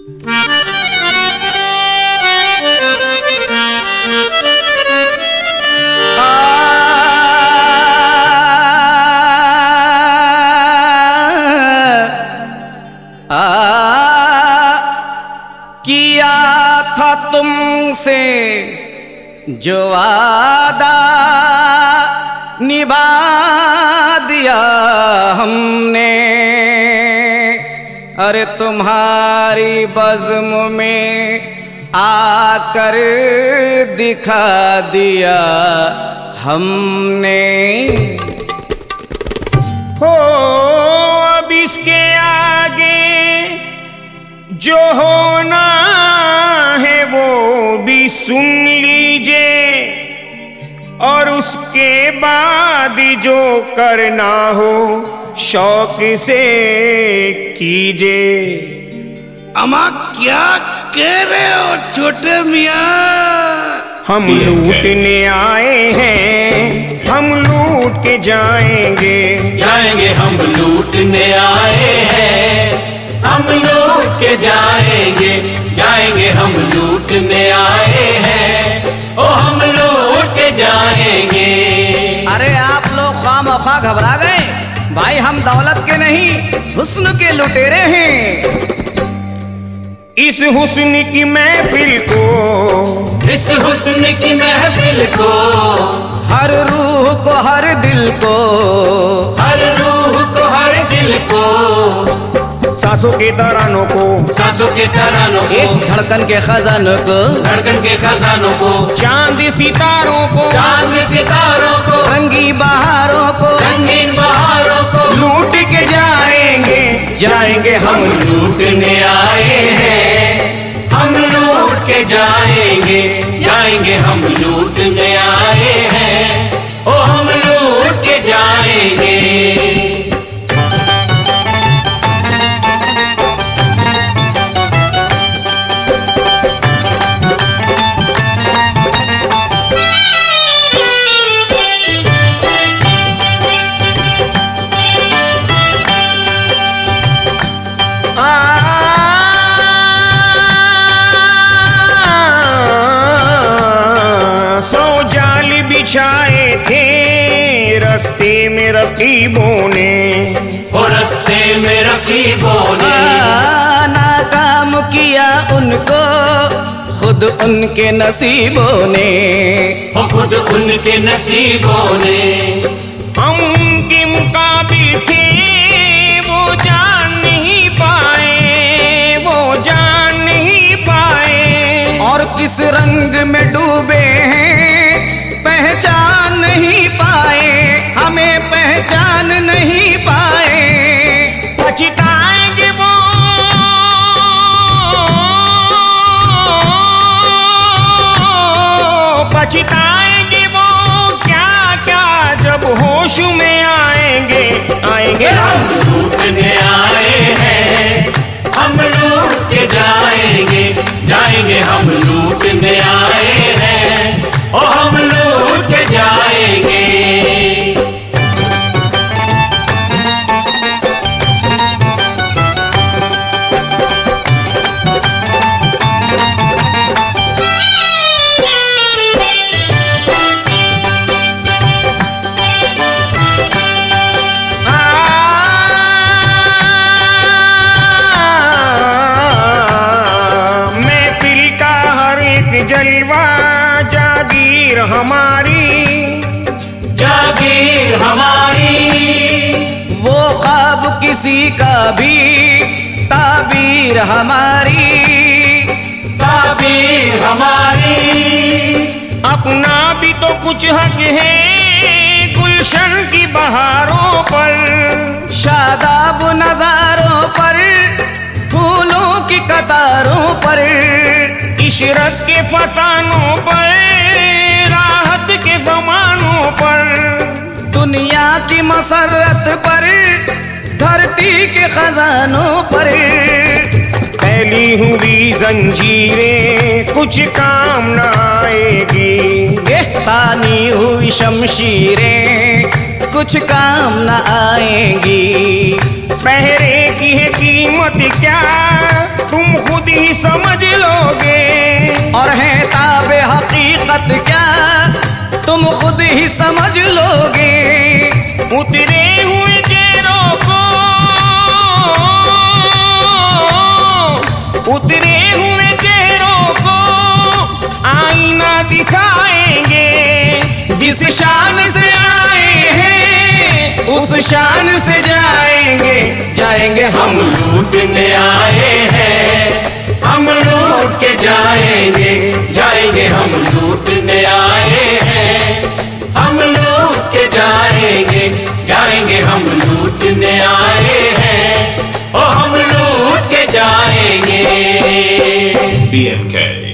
किया था तुमसे जो वादा निभा दिया हमने, अरे तुम्हारी बज़्म में आकर दिखा दिया हमने। हो अब इसके आगे जो होना है वो भी सुन लीजिए, और उसके बाद जो करना हो शौक से कीजिए। अम्मा क्या कह रहे हो छोटे मियाँ? हम लूटने आए हैं, हम लूट के जाएंगे। जाएंगे हम लूटने आए हैं, हम लूट के जाएंगे। जाएंगे हम लूटने आए हैं, ओ हम लूट के जाएंगे। अरे आप लोग खामखा घबरा गए भाई, हम दौलत के नहीं हुस्न के लुटेरे हैं। इस हुस्न की महफिल को, इस हुस्न की महफिल को, हर रूह को हर दिल को, हर रूह को हर दिल को, सांसों के तरानों को, सांसों के तरानों को, धड़कन के खजानों को, धड़कन के खजानों को, चांद सितारों को, चांद सितारों को, रंगी बहारों को, रंगीन बहारों को लूट के जाएंगे। जाएंगे हम लूटने आए हैं, हम लूट के जाएंगे। जाएंगे हम लूटने आए हैं, ओ हम लूट के जाएंगे। बिछाए थे रस्ते में रकीबों ने, ओ रस्ते में रकीबों ने, नाकाम किया उनको खुद उनके नसीबों ने, ओ खुद उनके नसीबों ने। हम उनके मुकाबिल थे वो जान नहीं पाए, वो जान नहीं पाए। और किस रंग में डूबे हैं पहचान नहीं पाए, हमें पहचान नहीं पाए। पछताएंगे वो, पछताएंगे वो क्या क्या जब होश में आएंगे। आएंगे हम लूटने आए हैं, हम लूट के जाएंगे। जाएंगे हम लूटने आए हैं, ओ हम लूट के जाएंगे। महफिल का हर एक जलवा जागीर हमारी, जागीर हमारी। वो ख्वाब किसी का भी ताबीर हमारी, ताबीर हमारी। अपना भी तो कुछ हक है गुलशन की बहारों पर, शादाब नजारों पर, फूलों की कतारों पर, इशरत के फसानों पर, राहत के ज़मानों पर, दुनिया की मसरत पर, धरती के खजानों पर। फैली हुई जंजीरें कुछ काम न आएगी, ये तानी हुई शमशीरें कुछ काम न आएंगी। पहरे की है कीमत क्या तुम खुद ही ही समझ लोगे। उतरे हुए चेहरों को, उतरे हुए चेहरों को आईना दिखाएंगे। जिस शान से आए हैं उस शान से जाएंगे, जाएंगे हम लूटने आए हैं, हम लूट के जाएंगे, जाएंगे हम लूटने आए हैं, हम लूट के जाएंगे, जाएंगे हम लूटने आए हैं, ओ हम लूट के जाएंगे। BMK